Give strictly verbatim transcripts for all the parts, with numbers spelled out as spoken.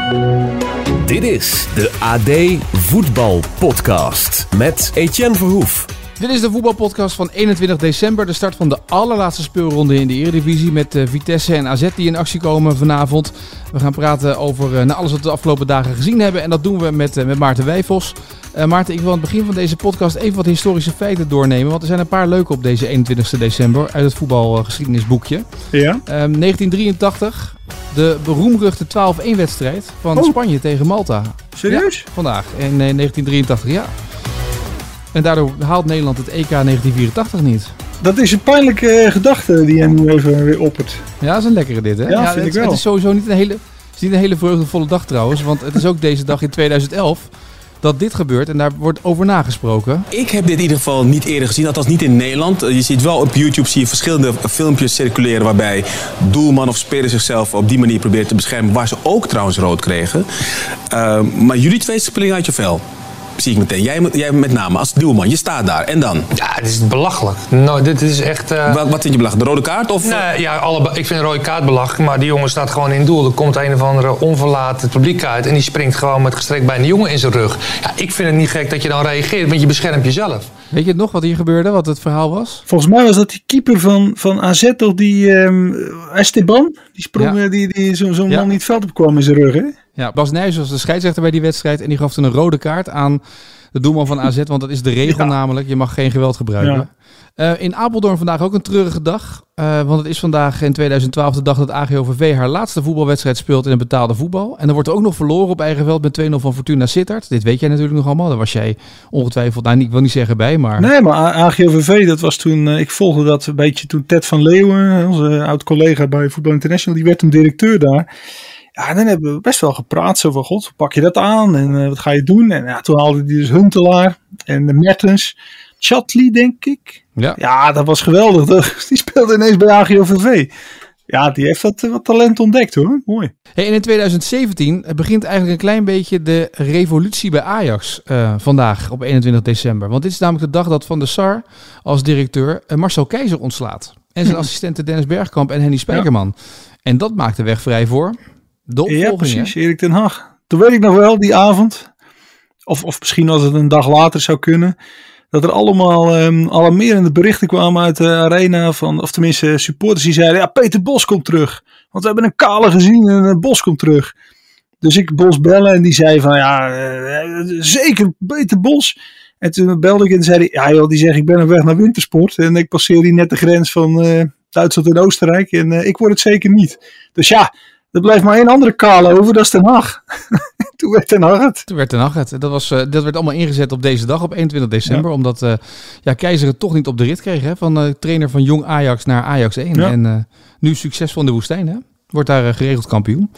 Dit is de A D Voetbal Podcast met Etienne Verhoef. Dit is de voetbalpodcast van eenentwintig december, de start van de allerlaatste speelronde in de Eredivisie met uh, Vitesse en A Z die in actie komen vanavond. We gaan praten over uh, alles wat we de afgelopen dagen gezien hebben en dat doen we met, uh, met Maarten Wijfels. Uh, Maarten, ik wil aan het begin van deze podcast even wat historische feiten doornemen, want er zijn een paar leuke op deze eenentwintigste december uit het voetbalgeschiedenisboekje. Ja. Um, negentien drieëntachtig, de beroemruchte twaalf-één wedstrijd van oh. Spanje tegen Malta. Serieus? Ja, vandaag in uh, negentien drieëntachtig, ja. En daardoor haalt Nederland het E K negentien vierentachtig niet. Dat is een pijnlijke uh, gedachte die je nu even weer oppert. Ja, dat is een lekkere dit, hè? Ja, ja vind het, ik wel. Het is sowieso niet een hele, het is niet een hele vreugdevolle dag trouwens. Want het is ook deze dag in tweeduizend elf dat dit gebeurt. En daar wordt over nagesproken. Ik heb dit in ieder geval niet eerder gezien. Althans niet in Nederland. Je ziet wel op YouTube zie je verschillende filmpjes circuleren waarbij doelman of speler zichzelf op die manier proberen te beschermen. Waar ze ook trouwens rood kregen. Uh, maar jullie twee springen uit je vel. Zie ik meteen. Jij, jij met name als doelman. Je staat daar. En dan? Ja, dit is belachelijk. No, dit is echt... Uh... Wat, wat vind je belachelijk? De rode kaart? Of... Nee, ja, alle, ik vind een rode kaart belachelijk. Maar die jongen staat gewoon in het doel. Er komt een of andere onverlaat het publiek uit. En die springt gewoon met gestrekt bij een jongen in zijn rug. Ja, ik vind het niet gek dat je dan reageert. Want je beschermt jezelf. Weet je het nog wat hier gebeurde? Wat het verhaal was? Volgens mij was dat die keeper van, van A Z toch? Die um, Esteban. Die sprong, ja. die, die zo'n zo ja. man niet het veld opkwam in zijn rug, hè? Ja, Bas Nijs was de scheidsrechter bij die wedstrijd. En die gaf toen een rode kaart aan de doelman van A Z. Want dat is de regel ja. namelijk. Je mag geen geweld gebruiken. Ja. Uh, in Apeldoorn vandaag ook een treurige dag. Uh, want het is vandaag in tweeduizend twaalf de dag dat A G O V V haar laatste voetbalwedstrijd speelt in een betaalde voetbal. En er wordt er ook nog verloren op eigen veld met twee nul van Fortuna Sittard. Dit weet jij natuurlijk nog allemaal. Daar was jij ongetwijfeld, nou ik wil niet zeggen bij, maar... Nee, maar A G O V V, dat was toen, uh, ik volgde dat een beetje toen Ted van Leeuwen, onze oud-collega bij Voetbal International, die werd toen directeur daar. Ja, en dan hebben we best wel gepraat zo van, god, hoe pak je dat aan en uh, wat ga je doen? En ja, toen haalde hij dus Huntelaar en de Mertens, Chatli denk ik. Ja. ja, dat was geweldig. Die speelde ineens bij A G O V V. Ja, die heeft wat, wat talent ontdekt hoor. Mooi. Hey, en in tweeduizend zeventien begint eigenlijk een klein beetje de revolutie bij Ajax uh, vandaag op eenentwintig december. Want dit is namelijk de dag dat Van der Sar als directeur uh, Marcel Keizer ontslaat. En zijn hm. assistenten Dennis Bergkamp en Henny Spijkerman. Ja. En dat maakt de weg vrij voor de opvolging. Ja, precies. Hè? Erik ten Hag. Toen weet ik nog wel, die avond, of, of misschien als het een dag later zou kunnen, dat er allemaal um, alarmerende berichten kwamen uit de arena van, of tenminste supporters die zeiden, ja, Peter Bos komt terug. Want we hebben een Kale gezien en uh, Bos komt terug. Dus ik Bos bellen en die zei van, ja, uh, zeker Peter Bos. En toen belde ik en zei hij, ja joh, die zegt ik ben op weg naar wintersport. En ik passeer hier net de grens van uh, Duitsland en Oostenrijk en uh, ik word het zeker niet. Dus ja, er blijft maar één andere Kale over, dat is Ten Hag. Toen werd Ten Hag het. Toen werd Ten Hag het. Dat, was, uh, dat werd allemaal ingezet op deze dag, op eenentwintig december. Ja. Omdat uh, ja, Keizer het toch niet op de rit kreeg. Hè? Van uh, trainer van Jong Ajax naar Ajax één. Ja. En uh, nu succesvol in de woestijn. Hè? Wordt daar uh, geregeld kampioen.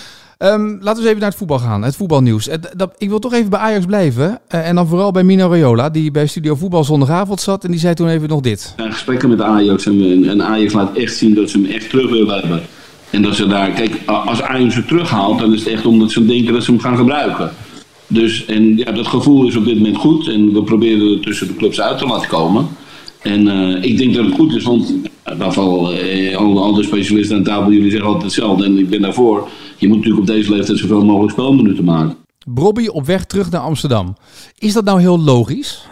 Um, laten we eens even naar het voetbal gaan. Het voetbalnieuws. Uh, dat, ik wil toch even bij Ajax blijven. Uh, en dan vooral bij Mino Raiola. Die bij Studio Voetbal zondagavond zat. En die zei toen even nog dit. Ja, gesprekken met Ajax. En, en Ajax laat echt zien dat ze hem echt terug willen hebben. En dat ze daar, kijk, als Ajax ze terughaalt, dan is het echt omdat ze denken dat ze hem gaan gebruiken. Dus, en ja, dat gevoel is op dit moment goed. En we proberen er tussen de clubs uit te laten komen. En uh, ik denk dat het goed is, want in ieder geval, uh, alle andere specialisten aan tafel, jullie zeggen altijd hetzelfde. En ik ben daarvoor, je moet natuurlijk op deze leeftijd zoveel mogelijk spelminuten maken. Brobby op weg terug naar Amsterdam. Is dat nou heel logisch?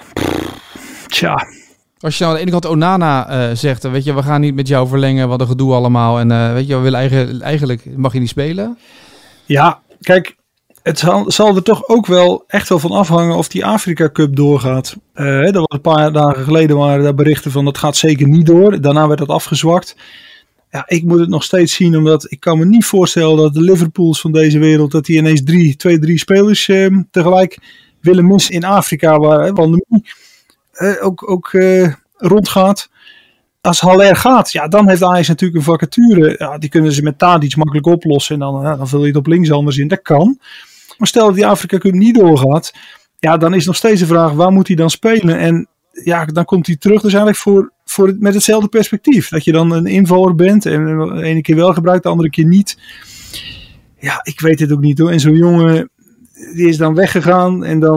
Tja. Als je nou aan de ene kant Onana uh, zegt, weet je, we gaan niet met jou verlengen, wat een gedoe allemaal. En uh, weet je, we willen eigen, eigenlijk, mag je niet spelen? Ja, kijk, het zal, zal er toch ook wel echt wel van afhangen of die Afrika Cup doorgaat. Uh, dat was een paar dagen geleden waren daar berichten van, dat gaat zeker niet door. Daarna werd dat afgezwakt. Ja, ik moet het nog steeds zien, omdat ik kan me niet voorstellen dat de Liverpools van deze wereld, dat die ineens drie, twee, drie spelers uh, tegelijk willen missen in Afrika, waar uh, pandemie uh, ook, ook uh, rondgaat. Als Haller gaat, ja, dan heeft Ajax natuurlijk een vacature. Ja, die kunnen ze met Tadic makkelijk oplossen en dan, ja, dan vul je het op links anders in. Dat kan. Maar stel dat die Afrika Cup niet doorgaat, ja, dan is nog steeds de vraag, waar moet hij dan spelen? En ja, dan komt hij terug dus eigenlijk voor, voor het, met hetzelfde perspectief. Dat je dan een invaller bent en de ene keer wel gebruikt, de andere keer niet. Ja, ik weet het ook niet hoor. En zo'n jongen, die is dan weggegaan en dan,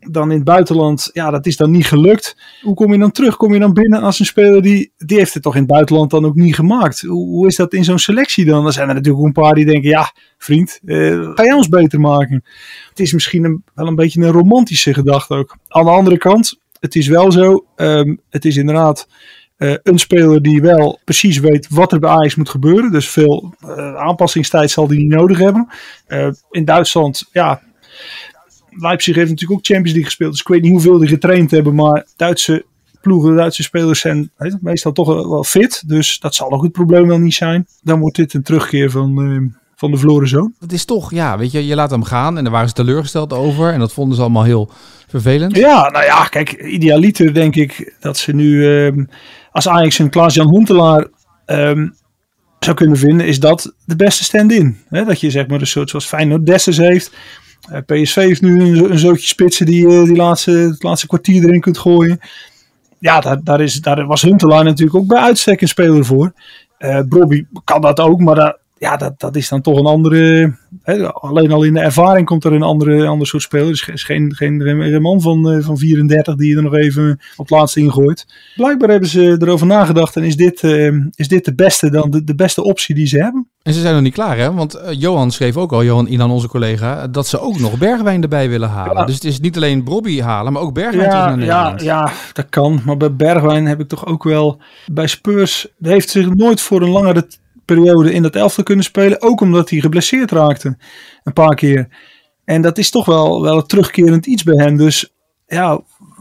dan in het buitenland, ja, dat is dan niet gelukt. Hoe kom je dan terug? Kom je dan binnen als een speler die, die heeft het toch in het buitenland dan ook niet gemaakt? Hoe, hoe is dat in zo'n selectie dan? Dan zijn er natuurlijk ook een paar die denken, ja, vriend, uh, ga jij ons beter maken? Het is misschien een, wel een beetje een romantische gedachte ook. Aan de andere kant, het is wel zo, um, het is inderdaad uh, een speler die wel precies weet wat er bij Ajax moet gebeuren. Dus veel uh, aanpassingstijd zal die niet nodig hebben. Uh, in Duitsland, ja... Leipzig heeft natuurlijk ook Champions League gespeeld. Dus ik weet niet hoeveel die getraind hebben. Maar Duitse ploegen, Duitse spelers zijn weet, meestal toch wel fit. Dus dat zal ook het probleem wel niet zijn. Dan wordt dit een terugkeer van, uh, van de verloren zoon. Het is toch, ja, weet je, je laat hem gaan. En daar waren ze teleurgesteld over. En dat vonden ze allemaal heel vervelend. Ja, nou ja, kijk, idealiter denk ik dat ze nu... Uh, als Ajax een Klaas-Jan Huntelaar... Um, zou kunnen vinden, is dat de beste stand-in. He, dat je zeg maar een soort zoals Feyenoord Dessers heeft... Uh, P S V heeft nu een, een zootje spitsen die uh, die laatste, het laatste kwartier erin kunt gooien. Ja, daar, daar, is, daar was Huntelaar natuurlijk ook bij uitstek een speler voor. Uh, Brobby kan dat ook, maar dat, ja, dat, dat is dan toch een andere... Hè, alleen al in de ervaring komt er een andere, ander soort speler. Dus is geen, geen, geen man van, uh, van vierendertig die je er nog even op het laatste ingooit. Blijkbaar hebben ze erover nagedacht en is dit, uh, is dit de beste dan de, de beste optie die ze hebben. En ze zijn nog niet klaar, hè? Want uh, Johan schreef ook al, Johan Inan, onze collega, dat ze ook nog Bergwijn erbij willen halen. Ja. Dus het is niet alleen Brobby halen, maar ook Bergwijn ja, terug naar Nederland. Ja, ja, dat kan. Maar bij Bergwijn heb ik toch ook wel... Bij Spurs heeft zich nooit voor een langere periode in dat elftal kunnen spelen. Ook omdat hij geblesseerd raakte. Een paar keer. En dat is toch wel, wel een terugkerend iets bij hem. Dus ja...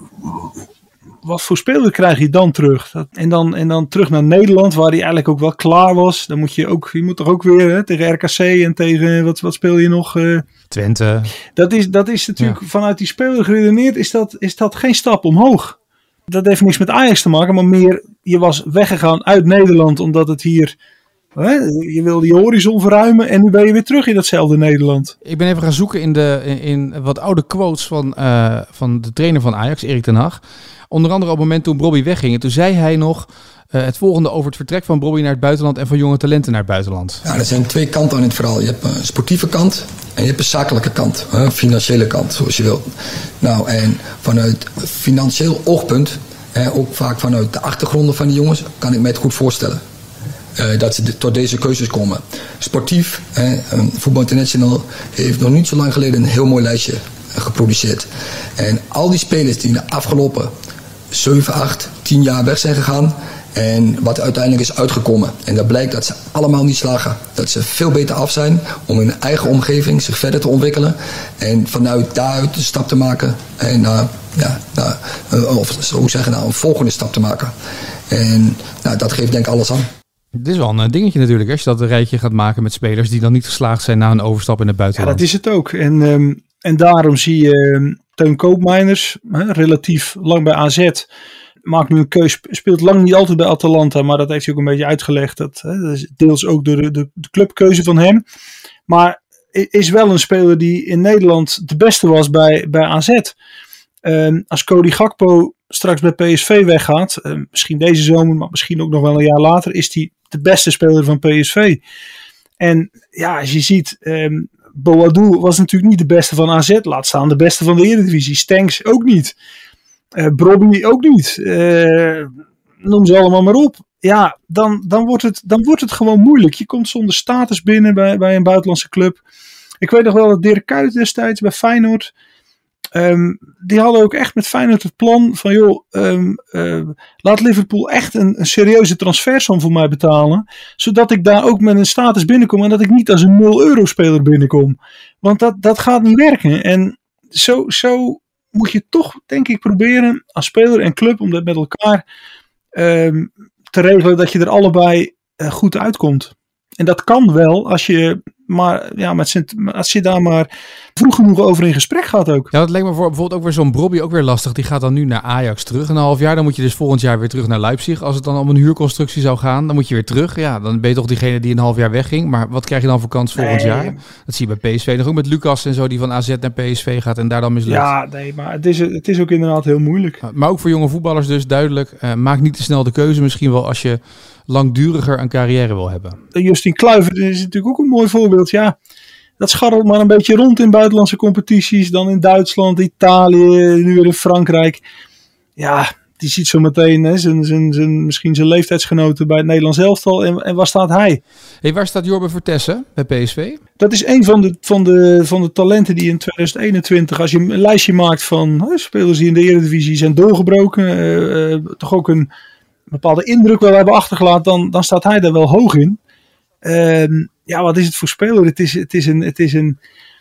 Wat voor speler krijg je dan terug? Dat, en, dan, en dan terug naar Nederland, waar hij eigenlijk ook wel klaar was. Dan moet je ook, je moet toch ook weer hè, tegen R K C en tegen, wat, wat speel je nog? Uh, Twente. Dat is, dat is natuurlijk, ja. Vanuit die speler geredeneerd, is dat, is dat geen stap omhoog. Dat heeft niks met Ajax te maken, maar meer, je was weggegaan uit Nederland, omdat het hier, hè, je wilde je horizon verruimen en nu ben je weer terug in datzelfde Nederland. Ik ben even gaan zoeken in, de, in, in wat oude quotes van, uh, van de trainer van Ajax, Erik ten Hag. Onder andere op het moment toen Brobby wegging. En toen zei hij nog uh, het volgende over het vertrek van Brobby naar het buitenland en van jonge talenten naar het buitenland. Ja, er zijn twee kanten aan het verhaal. Je hebt een sportieve kant en je hebt een zakelijke kant. Een financiële kant, zoals je wilt. Nou, en vanuit financieel oogpunt, hè, ook vaak vanuit de achtergronden van die jongens, kan ik mij het goed voorstellen. Uh, dat ze de, tot deze keuzes komen. Sportief, hè, Voetbal International heeft nog niet zo lang geleden een heel mooi lijstje geproduceerd. En al die spelers die in de afgelopen zeven, acht, tien jaar weg zijn gegaan en wat uiteindelijk is uitgekomen. En dat blijkt dat ze allemaal niet slagen. Dat ze veel beter af zijn om in hun eigen omgeving zich verder te ontwikkelen en vanuit daaruit de stap te maken en naar, ja, naar of zo zeggen, naar een volgende stap te maken. En nou, dat geeft denk ik alles aan. Dit is wel een dingetje natuurlijk, als je dat een rijtje gaat maken met spelers die dan niet geslaagd zijn na een overstap in het buitenland. Ja, dat is het ook. En, um, en daarom zie je um, Teun Koopmeiners, hè, relatief lang bij A Z, maakt nu een keus, speelt lang niet altijd bij Atalanta, maar dat heeft hij ook een beetje uitgelegd. Dat, hè, dat is deels ook door de, de, de clubkeuze van hem. Maar is wel een speler die in Nederland de beste was bij, bij A Z. Um, als Cody Gakpo straks bij P S V weggaat, uh, misschien deze zomer, maar misschien ook nog wel een jaar later, is hij de beste speler van P S V. En ja, als je ziet, um, Boadou was natuurlijk niet de beste van A Z, laat staan de beste van de Eredivisie. Stenks ook niet. Uh, Brobby ook niet. Uh, noem ze allemaal maar op. Ja, dan, dan, wordt het, dan wordt het gewoon moeilijk. Je komt zonder status binnen bij, bij een buitenlandse club. Ik weet nog wel dat Dirk Kuyt destijds bij Feyenoord, Um, die hadden ook echt met Feyenoord het plan van joh, um, uh, laat Liverpool echt een, een serieuze transfersom voor mij betalen, zodat ik daar ook met een status binnenkom en dat ik niet als een nul euro speler binnenkom. Want dat, dat gaat niet werken. En zo, zo moet je toch denk ik proberen als speler en club om dat met elkaar um, te regelen dat je er allebei uh, goed uitkomt. En dat kan wel als je, maar, ja, met als je daar maar vroeg genoeg over in gesprek gaat ook. Ja, dat lijkt me voor bijvoorbeeld ook weer zo'n Brobby ook weer lastig. Die gaat dan nu naar Ajax terug een half jaar. Dan moet je dus volgend jaar weer terug naar Leipzig. Als het dan om een huurconstructie zou gaan, dan moet je weer terug. Ja, dan ben je toch diegene die een half jaar wegging. Maar wat krijg je dan voor kans volgend nee. jaar? Dat zie je bij P S V nog ook met Lucas en zo, die van A Z naar P S V gaat en daar dan mislukt. Ja, nee, maar het is, het is ook inderdaad heel moeilijk. Maar ook voor jonge voetballers dus duidelijk. Uh, maak niet te snel de keuze. Misschien wel als je langduriger een carrière wil hebben. Justin Kluivert is natuurlijk ook een mooi voorbeeld. Ja, dat scharrelt maar een beetje rond in buitenlandse competities. Dan in Duitsland, Italië, nu weer in Frankrijk. Ja, die ziet zo meteen hè, zijn, zijn, zijn, misschien zijn leeftijdsgenoten bij het Nederlands elftal. En, en waar staat hij? Hey, waar staat Jorbe Vertessen bij P S V? Dat is een van de, van, de, van de talenten die in tweeduizend eenentwintig, als je een lijstje maakt van hè, spelers die in de Eredivisie zijn doorgebroken, uh, uh, toch ook een bepaalde indruk wel hebben achtergelaten, dan, dan staat hij daar wel hoog in. Uh, ja, wat is het voor speler? Het is, het is een... Het is een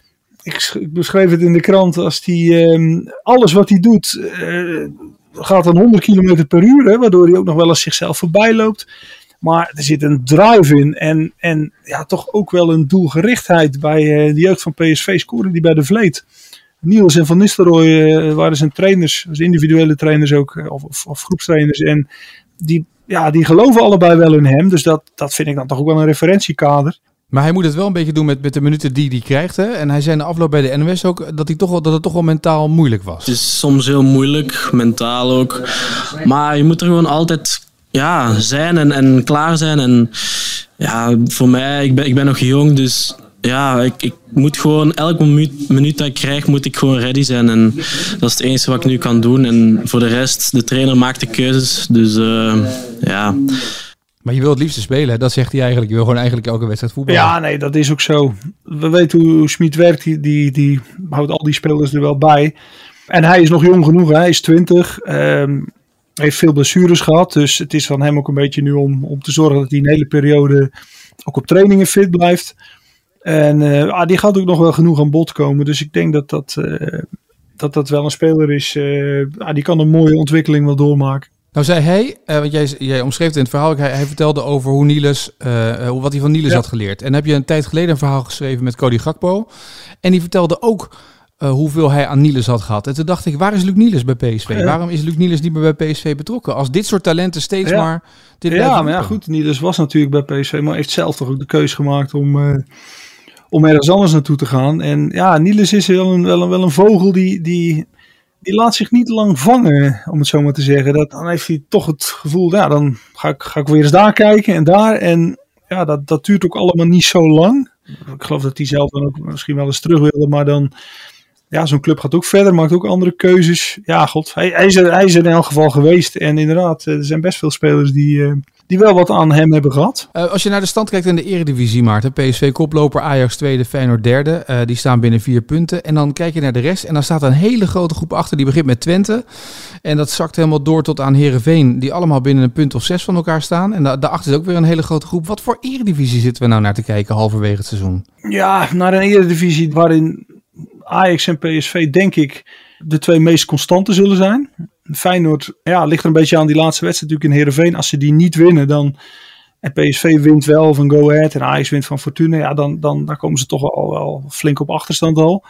ik, ik beschreef het in de krant als die um, alles wat hij doet uh, gaat dan honderd kilometer per uur, hè, waardoor hij ook nog wel eens zichzelf voorbij loopt. Maar er zit een drive in en, en ja, toch ook wel een doelgerichtheid bij uh, de jeugd van P S V, scoren die bij de Vleet. Niels en Van Nistelrooy uh, waren zijn trainers, dus individuele trainers ook, uh, of, of, of groepstrainers. En die, ja, die geloven allebei wel in hem, dus dat, dat vind ik dan toch ook wel een referentiekader. Maar hij moet het wel een beetje doen met, met de minuten die hij krijgt. Hè? En hij zei in de afloop bij de N O S ook dat, hij toch wel, dat het toch wel mentaal moeilijk was. Het is soms heel moeilijk, mentaal ook. Maar je moet er gewoon altijd ja, zijn en, en klaar zijn. En ja, voor mij, ik ben, ik ben nog jong, dus ja, ik, ik moet gewoon elke minuut, minuut dat ik krijg, moet ik gewoon ready zijn. En dat is het enige wat ik nu kan doen. En voor de rest, de trainer maakt de keuzes. Dus uh, ja... Maar je wil het liefste spelen, hè? Dat zegt hij eigenlijk. Je wil gewoon eigenlijk elke wedstrijd voetballen. Ja, nee, dat is ook zo. We weten hoe Schmid werkt. Die, die, die houdt al die spelers er wel bij. En hij is nog jong genoeg. Hè? Hij is twintig. Um, heeft veel blessures gehad. Dus het is van hem ook een beetje nu om, om te zorgen dat hij een hele periode ook op trainingen fit blijft. En uh, ah, die gaat ook nog wel genoeg aan bod komen. Dus ik denk dat dat, uh, dat, dat wel een speler is. Uh, ah, die kan een mooie ontwikkeling wel doormaken. Nou zei hij, uh, want jij, jij omschreef het in het verhaal, hij, hij vertelde over hoe Niels, uh, wat hij van Niels ja. had geleerd. En dan heb je een tijd geleden een verhaal geschreven met Cody Gakpo. En die vertelde ook uh, hoeveel hij aan Niels had gehad. En toen dacht ik, waar is Luc Niels bij P S V? Ja. Waarom is Luc Niels niet meer bij P S V betrokken? Als dit soort talenten steeds ja. maar... Dit ja, maar ja, goed, Niels was natuurlijk bij P S V, maar heeft zelf toch ook de keus gemaakt om... Uh, om ergens anders naartoe te gaan. En ja, Niels is wel een, wel een, wel een vogel die... die Die laat zich niet lang vangen, om het zo maar te zeggen. Dat, dan heeft hij toch het gevoel, ja, dan ga ik, ga ik weer eens daar kijken en daar. En ja, dat, dat duurt ook allemaal niet zo lang. Ik geloof dat hij zelf dan ook misschien wel eens terug wilde. Maar dan, ja, zo'n club gaat ook verder, maakt ook andere keuzes. Ja, god, hij, hij, is, er, hij is er in elk geval geweest. En inderdaad, er zijn best veel spelers die... Uh, die wel wat aan hem hebben gehad. Uh, als je naar de stand kijkt in de Eredivisie, Maarten. P S V koploper, Ajax tweede, Feyenoord derde. Uh, die staan binnen vier punten. En dan kijk je naar de rest. En dan staat een hele grote groep achter. Die begint met Twente. En dat zakt helemaal door tot aan Heerenveen. Die allemaal binnen een punt of zes van elkaar staan. En da- daarachter is ook weer een hele grote groep. Wat voor Eredivisie zitten we nou naar te kijken halverwege het seizoen? Ja, naar een Eredivisie waarin Ajax en P S V denk ik de twee meest constante zullen zijn. Feyenoord ja, ligt er een beetje aan die laatste wedstrijd natuurlijk in Heerenveen. Als ze die niet winnen, dan en P S V wint wel van Go Ahead en Ajax wint van Fortuna, ja, dan, dan, dan komen ze toch wel, wel flink op achterstand al.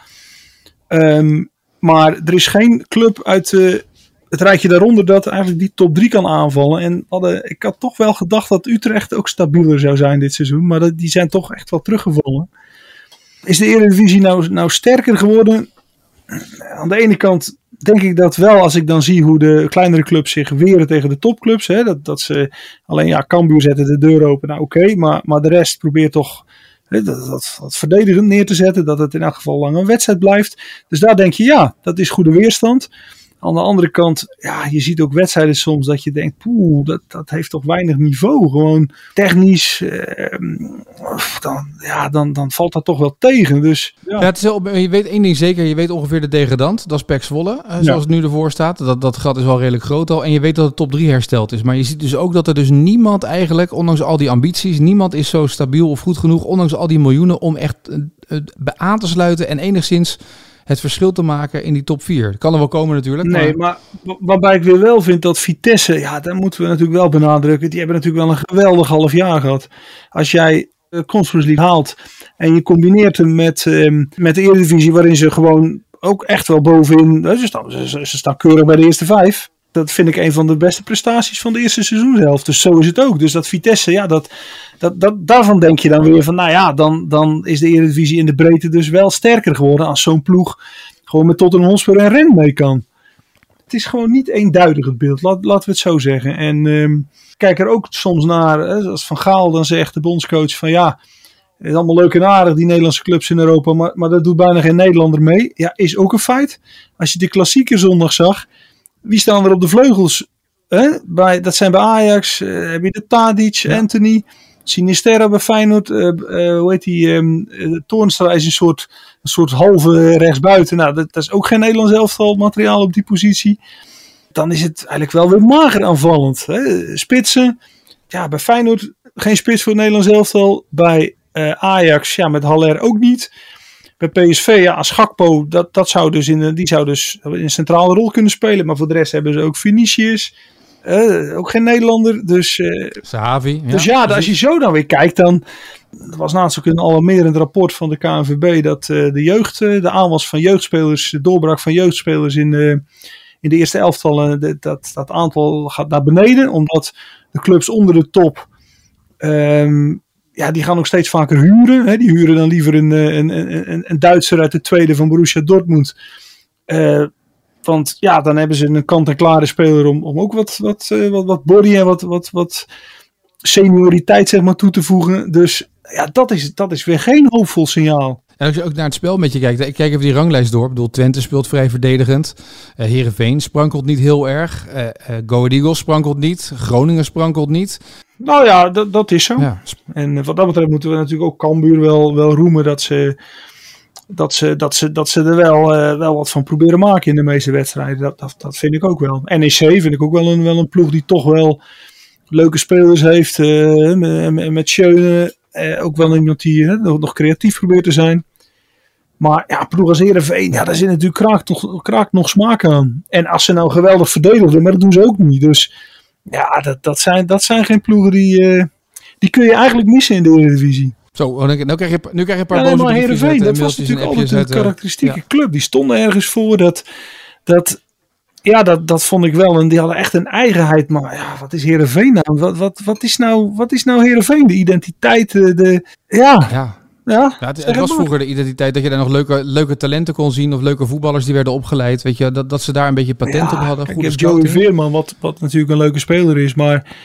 Um, maar er is geen club uit uh, het rijtje daaronder dat eigenlijk die top drie kan aanvallen. En hadden, ik had toch wel gedacht dat Utrecht ook stabieler zou zijn dit seizoen, maar dat, die zijn toch echt wel teruggevallen. Is de Eredivisie nou, nou sterker geworden? Aan de ene kant denk ik dat wel, als ik dan zie hoe de kleinere clubs zich weren tegen de topclubs. Hè, dat, dat ze alleen, ja, Cambuur zetten de deur open. Nou oké, okay, maar, maar de rest probeert toch hè, dat, dat, dat verdedigend neer te zetten. Dat het in elk geval lang een wedstrijd blijft. Dus daar denk je, ja, dat is goede weerstand. Aan de andere kant, ja, je ziet ook wedstrijden soms dat je denkt, poeh, dat, dat heeft toch weinig niveau. Gewoon technisch, eh, dan, ja, dan, dan valt dat toch wel tegen. Dus, ja. Ja, het is wel, je weet één ding zeker, je weet ongeveer de degradant. Dat is P E C Zwolle, uh, zoals ja. het nu ervoor staat. Dat, dat gat is wel redelijk groot al. En je weet dat de top drie hersteld is. Maar je ziet dus ook dat er dus niemand eigenlijk, ondanks al die ambities, niemand is zo stabiel of goed genoeg, ondanks al die miljoenen, om echt uh, uh, aan te sluiten en enigszins het verschil te maken in die top vier. Dat kan er wel komen natuurlijk. Maar... Nee, maar waarbij ik weer wel vind dat Vitesse, ja, daar moeten we natuurlijk wel benadrukken. Die hebben natuurlijk wel een geweldig half jaar gehad. Als jij de Conference League haalt en je combineert hem met, um, met de Eredivisie, waarin ze gewoon ook echt wel bovenin, ze staan, ze, ze staan keurig bij de eerste vijf. Dat vind ik een van de beste prestaties van de eerste seizoenshelft. Dus zo is het ook. Dus dat Vitesse, ja, dat, dat, dat, daarvan denk je dan weer van, nou ja, dan, dan is de Eredivisie in de breedte dus wel sterker geworden als zo'n ploeg gewoon met Tottenham Hotspur en Rennes mee kan. Het is gewoon niet eenduidig het beeld, laat, laten we het zo zeggen. En um, kijk er ook soms naar, hè, als Van Gaal dan zegt, de bondscoach, van ja, Het is allemaal leuk en aardig, die Nederlandse clubs in Europa, maar, maar dat doet bijna geen Nederlander mee. Ja, is ook een feit. Als je de klassieke zondag zag, wie staan er op de vleugels? Hè? Bij, dat zijn bij Ajax, uh, heb je de Tadic, ja. Anthony, Sinisterra bij Feyenoord, uh, uh, hoe heet die, um, uh, Toornstra is een soort, een soort halve rechtsbuiten. Nou, dat, dat is ook geen Nederlands elftal materiaal op die positie. Dan is het eigenlijk wel weer mager aanvallend. Hè? Spitsen, ja, bij Feyenoord geen spits voor het Nederlands elftal, bij uh, Ajax, ja, met Haller ook niet. Bij P S V, ja, als Gakpo, dat, dat zou dus in, die zou dus in een centrale rol kunnen spelen. Maar voor de rest hebben ze ook Vinicius. Uh, ook geen Nederlander. Dus, uh, Sahavi. Ja, dus ja, als je zo dan weer kijkt, dan... Er was naast ook een alarmerend rapport van de K N V B dat uh, de jeugd, uh, de aanwas van jeugdspelers, de doorbraak van jeugdspelers in, uh, in de eerste elftallen, uh, dat, dat aantal gaat naar beneden. Omdat de clubs onder de top... Um, Ja, die gaan ook steeds vaker huren. Hè. Die huren dan liever een, een, een, een Duitser uit de tweede van Borussia Dortmund. Uh, want ja, dan hebben ze een kant-en-klare speler om, om ook wat, wat, uh, wat, wat body en wat, wat, wat senioriteit zeg maar, toe te voegen. Dus ja, dat is, dat is weer geen hoopvol signaal. En als je ook naar het spel met je kijkt, ik kijk even die ranglijst door. Ik bedoel, Twente speelt vrij verdedigend. Uh, Heerenveen sprankelt niet heel erg. Uh, uh, Go Ahead Eagles sprankelt niet. Groningen sprankelt niet. Nou ja, dat, dat is zo. Ja. En wat dat betreft moeten we natuurlijk ook Cambuur wel, wel roemen dat ze, dat, ze, dat, ze, dat ze er wel, uh, wel wat van proberen maken in de meeste wedstrijden. Dat, dat, dat vind ik ook wel. N E C vind ik ook wel een, wel een ploeg die toch wel leuke spelers heeft. Uh, met, met Schöne, uh, ook wel iemand die uh, nog, nog creatief probeert te zijn. Maar ja, ploeg als Heerenveen, ja, daar zit natuurlijk kraakt nog, kraakt nog smaak aan. En als ze nou geweldig verdedigen, maar dat doen ze ook niet. Dus ja, dat, dat, zijn, dat zijn geen ploegen die, uh, die kun je eigenlijk missen in de Eredivisie. Zo, nu krijg je, nu krijg je een paar ja, boze maar Heerenveen, uit, dat was natuurlijk altijd een uit, karakteristieke ja. club. Die stonden ergens voor. Dat, dat, ja, dat, dat vond ik wel. En die hadden echt een eigenheid. Maar ja, wat is Heerenveen nou? Wat, wat, wat is nou, wat is nou Heerenveen? De identiteit, de... de ja... ja. Ja, ja, het, het was vroeger de identiteit dat je daar nog leuke, leuke talenten kon zien of leuke voetballers die werden opgeleid. Weet je, dat, dat ze daar een beetje patent ja, op hadden. Kijk, je hebt Joey Veerman, wat, wat natuurlijk een leuke speler is, maar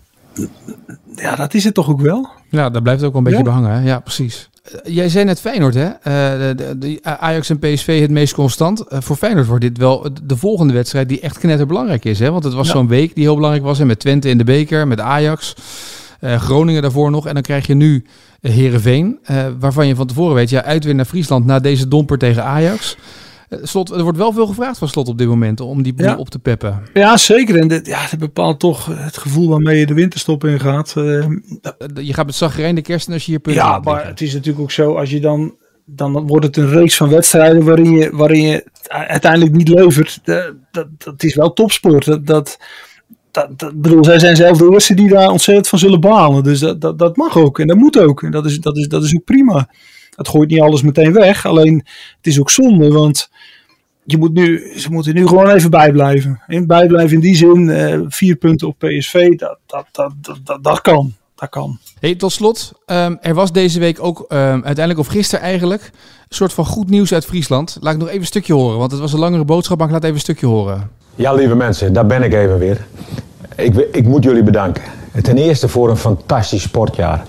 ja, dat is het toch ook wel? Ja, dat blijft ook wel een beetje ja. behangen. Hè? Ja, precies. Uh, jij zei net Feyenoord, hè? Uh, de, de, de Ajax en P S V het meest constant. Uh, voor Feyenoord wordt dit wel de volgende wedstrijd die echt knetterbelangrijk is, hè? Want het was ja. zo'n week die heel belangrijk was. En met Twente in de beker, met Ajax, uh, Groningen daarvoor nog. En dan krijg je nu Heerenveen, uh, waarvan je van tevoren weet, ja, uitwin naar Friesland na deze domper tegen Ajax. Uh, Slot, er wordt wel veel gevraagd van Slot op dit moment om die boel ja. op te peppen. Ja, zeker. En dit, ja, dat bepaalt toch het gevoel waarmee je de winterstop ingaat. Uh, je gaat met zagrijn de kerst als je hier punten Ja, maar liggen. Het is natuurlijk ook zo, als je dan, dan wordt het een reeks van wedstrijden waarin je, waarin je uiteindelijk niet levert. Dat, dat, dat is wel topsport. Dat... dat Dat, dat, bedoel, zij zijn zelf de eerste die daar ontzettend van zullen balen. Dus dat, dat, dat mag ook. En dat moet ook. En dat is, dat, is, dat is ook prima. Het gooit niet alles meteen weg. Alleen, het is ook zonde. Want je moet nu, ze moeten nu gewoon even bijblijven. En bijblijven in die zin. Uh, vier punten op P S V. Dat, dat, dat, dat, dat, dat kan. Dat kan. Hey, tot slot. Um, er was deze week ook, um, uiteindelijk of gisteren eigenlijk, een soort van goed nieuws uit Friesland. Laat ik nog even een stukje horen. Want het was een langere boodschap. Maar ik laat even een stukje horen. Ja, lieve mensen, daar ben ik even weer. Ik, ik moet jullie bedanken. Ten eerste voor een fantastisch sportjaar.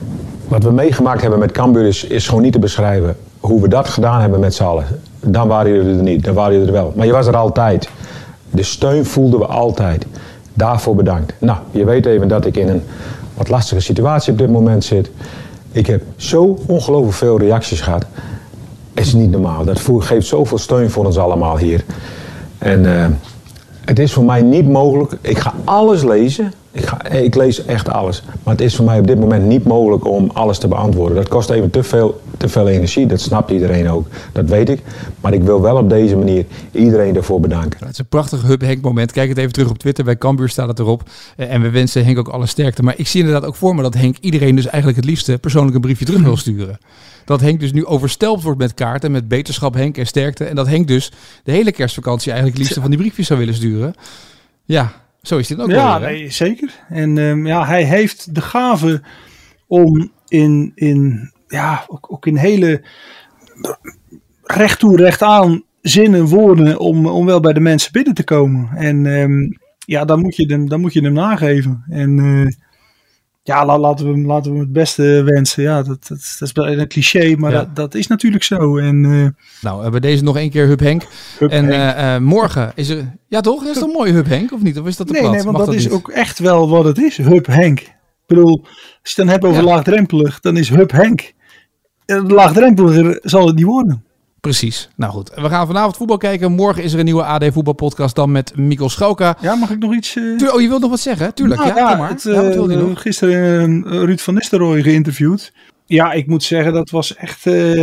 Wat we meegemaakt hebben met Cambuur is, is gewoon niet te beschrijven. Hoe we dat gedaan hebben met z'n allen. Dan waren jullie er niet, dan waren jullie er wel. Maar je was er altijd. De steun voelden we altijd. Daarvoor bedankt. Nou, je weet even dat ik in een wat lastige situatie op dit moment zit. Ik heb zo ongelooflijk veel reacties gehad. Het is niet normaal. Dat geeft zoveel steun voor ons allemaal hier. En uh, het is voor mij niet mogelijk. Ik ga alles lezen. Ik, ga, ik lees echt alles. Maar het is voor mij op dit moment niet mogelijk om alles te beantwoorden. Dat kost even te veel, te veel energie. Dat snapt iedereen ook. Dat weet ik. Maar ik wil wel op deze manier iedereen daarvoor bedanken. Het is een prachtig Hub Henk moment. Kijk het even terug op Twitter. Bij Cambuur staat het erop. En we wensen Henk ook alle sterkte. Maar ik zie inderdaad ook voor me dat Henk iedereen dus eigenlijk het liefste persoonlijk een briefje terug wil sturen. Dat Henk dus nu overstelpt wordt met kaarten, met beterschap Henk en sterkte. En dat Henk dus de hele kerstvakantie eigenlijk het liefste van die briefjes zou willen sturen. Ja, zo is dit ook ja, wel. Ja, nee, zeker. En um, ja, hij heeft de gave om in, in ja, ook, ook in hele recht toe, recht aan zinnen, woorden om, om wel bij de mensen binnen te komen. En um, ja, dan moet je hem, dan moet je hem nageven. En uh, Ja, laten we hem, laten we hem het beste wensen. Ja, dat, dat, dat is een cliché, maar ja. dat, dat is natuurlijk zo. En, uh, nou, uh, bij deze nog één keer Huub Henk. Huub en Henk. Uh, uh, morgen is er... Ja toch? Is dat mooi Huub Henk of niet? Of is dat te nee, plat? Nee, want Mag dat, dat is niet? ook echt wel wat het is. Huub Henk. Ik bedoel, als je het dan hebt over ja. laagdrempelig, dan is Huub Henk. Laagdrempeliger zal het niet worden. Precies. Nou goed, we gaan vanavond voetbal kijken. Morgen is er een nieuwe A D voetbalpodcast dan met Mikkel Schauka. Ja, mag ik nog iets... Uh... Tuur, oh, je wilt nog wat zeggen? Tuurlijk, nou, ja, ja, kom maar. Het, uh, ja, wat wil je nog? Gisteren uh, Ruud van Nistelrooy geïnterviewd. Ja, ik moet zeggen, dat was echt... Uh...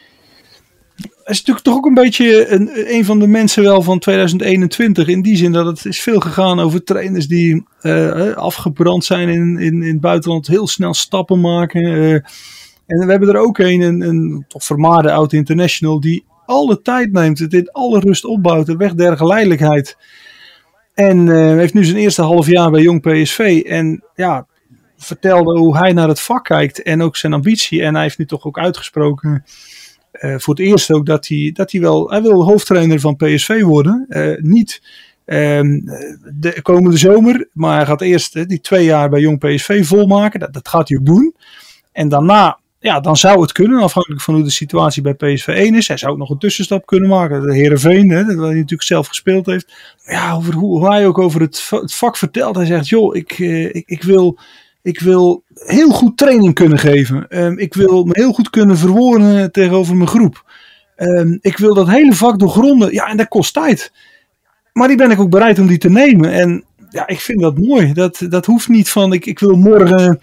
Hij is natuurlijk toch ook een beetje een, een van de mensen wel van tweeduizend eenentwintig. In die zin dat het is veel gegaan over trainers die uh, afgebrand zijn in, in, in het buitenland. Heel snel stappen maken. Uh, En we hebben er ook een, een, een toch vermaarde oud-international die alle tijd neemt, het in alle rust opbouwt, de weg der geleidelijkheid. En uh, heeft nu zijn eerste half jaar bij Jong P S V en ja, vertelde hoe hij naar het vak kijkt en ook zijn ambitie. En hij heeft nu toch ook uitgesproken, uh, voor het eerst ook, dat hij, dat hij wel, hij wil hoofdtrainer van P S V worden. Uh, niet um, de komende zomer, maar hij gaat eerst uh, die twee jaar bij Jong P S V volmaken. Dat, dat gaat hij ook doen. En daarna, ja, dan zou het kunnen, afhankelijk van hoe de situatie bij P S V één is. Hij zou ook nog een tussenstap kunnen maken. De Heerenveen, hè, dat hij natuurlijk zelf gespeeld heeft. Ja, over hoe, hoe hij ook over het, het vak vertelt. Hij zegt, joh, ik, uh, ik, ik, wil, ik wil heel goed training kunnen geven. Um, ik wil me heel goed kunnen verwoorden tegenover mijn groep. Um, ik wil dat hele vak doorgronden. Ja, en dat kost tijd. Maar die ben ik ook bereid om die te nemen. En ja, ik vind dat mooi. Dat, dat hoeft niet van, ik, ik wil morgen...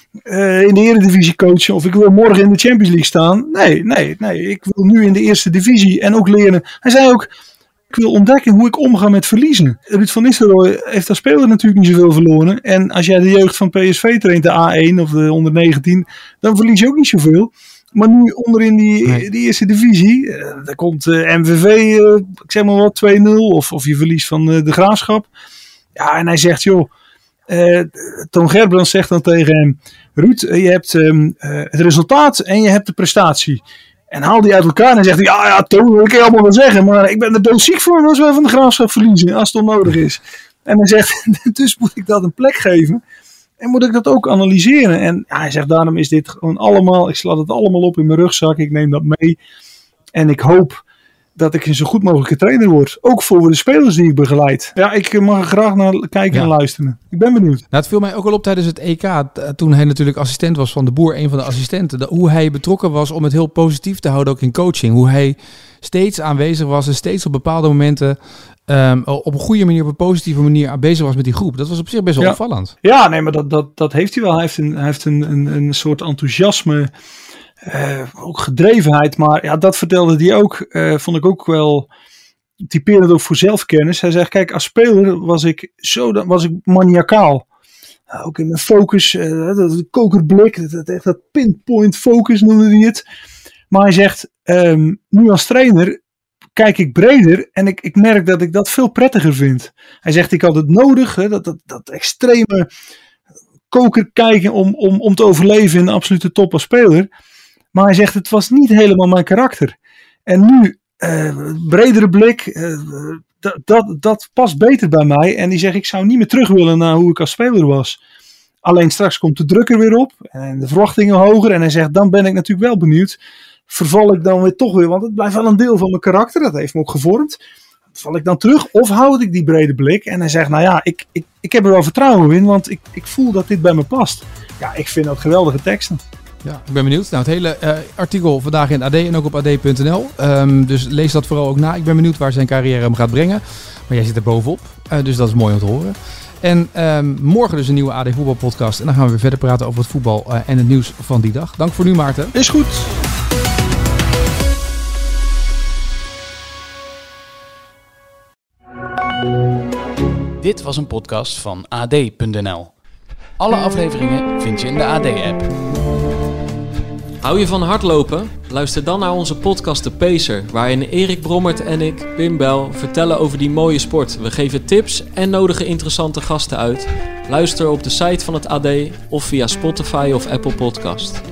Uh, in de Eredivisie coachen of ik wil morgen in de Champions League staan. Nee, nee, nee. Ik wil nu in de eerste divisie en ook leren. Hij zei ook, ik wil ontdekken hoe ik omga met verliezen. Ruud van Nistelrooy heeft als speler natuurlijk niet zoveel verloren. En als jij de jeugd van P S V traint, de A één of de onder negentien, dan verlies je ook niet zoveel. Maar nu onderin die, nee. die eerste divisie, uh, daar komt uh, M V V, uh, ik zeg maar wat, twee nul. Of, of je verliest van uh, de Graafschap. Ja, en hij zegt, joh, Uh, Toon Gerbrands zegt dan tegen hem, Ruud, je hebt um, uh, het resultaat en je hebt de prestatie. En haal die uit elkaar en zegt hij, ja, ja, Toon, dat kan je allemaal wel zeggen, maar ik ben er doodziek voor als we van de Graafschap verliezen, als het onnodig is. En hij zegt, dus moet ik dat een plek geven en moet ik dat ook analyseren. En ja, hij zegt, daarom is dit gewoon allemaal, ik sla het allemaal op in mijn rugzak, ik neem dat mee. En ik hoop dat ik een zo goed mogelijke trainer word. Ook voor de spelers die ik begeleid. Ja, ik mag er graag naar kijken ja. en luisteren. Ik ben benieuwd. Nou, het viel mij ook al op tijdens het E K. Toen hij natuurlijk assistent was van de Boer. Een van de assistenten. De, hoe hij betrokken was om het heel positief te houden. Ook in coaching. Hoe hij steeds aanwezig was. En steeds op bepaalde momenten. Um, op een goede manier. Op een positieve manier bezig was met die groep. Dat was op zich best wel ja. opvallend. Ja, nee, maar dat, dat, dat heeft hij wel. Hij heeft een, hij heeft een, een, een soort enthousiasme. Uh, ook gedrevenheid, maar ja, dat vertelde hij ook, uh, vond ik ook wel typerend ook voor zelfkennis. Hij zegt, kijk, als speler was ik zo, was ik maniacaal. Uh, ook in mijn focus, uh, dat kokerblik, dat, dat, dat pinpoint focus noemde hij het. Maar hij zegt, um, nu als trainer kijk ik breder en ik, ik merk dat ik dat veel prettiger vind. Hij zegt, ik had het nodig, hè, dat, dat, dat extreme koker kijken om, om, om te overleven in de absolute top als speler. Maar hij zegt, het was niet helemaal mijn karakter. En nu, uh, bredere blik, uh, dat, dat, dat past beter bij mij. En die zegt, ik zou niet meer terug willen naar hoe ik als speler was. Alleen straks komt de druk er weer op. En de verwachtingen hoger. En hij zegt, dan ben ik natuurlijk wel benieuwd. Verval ik dan weer toch weer, want het blijft wel een deel van mijn karakter. Dat heeft me ook gevormd. Val ik dan terug of houd ik die brede blik? En hij zegt, nou ja, ik, ik, ik heb er wel vertrouwen in. Want ik, ik voel dat dit bij me past. Ja, ik vind dat geweldige teksten. Ja, ik ben benieuwd. Nou, het hele uh, artikel vandaag in het A D en ook op A D punt N L. Um, dus lees dat vooral ook na. Ik ben benieuwd waar zijn carrière hem gaat brengen. Maar jij zit er bovenop. Uh, dus dat is mooi om te horen. En um, morgen dus een nieuwe A D voetbalpodcast. En dan gaan we weer verder praten over het voetbal uh, en het nieuws van die dag. Dank voor nu, Maarten. Is goed. Dit was een podcast van A D punt N L. Alle afleveringen vind je in de A D-app. Hou je van hardlopen? Luister dan naar onze podcast De Pacer, waarin Erik Brommert en ik, Pim Bel, vertellen over die mooie sport. We geven tips en nodigen interessante gasten uit. Luister op de site van het A D of via Spotify of Apple Podcast.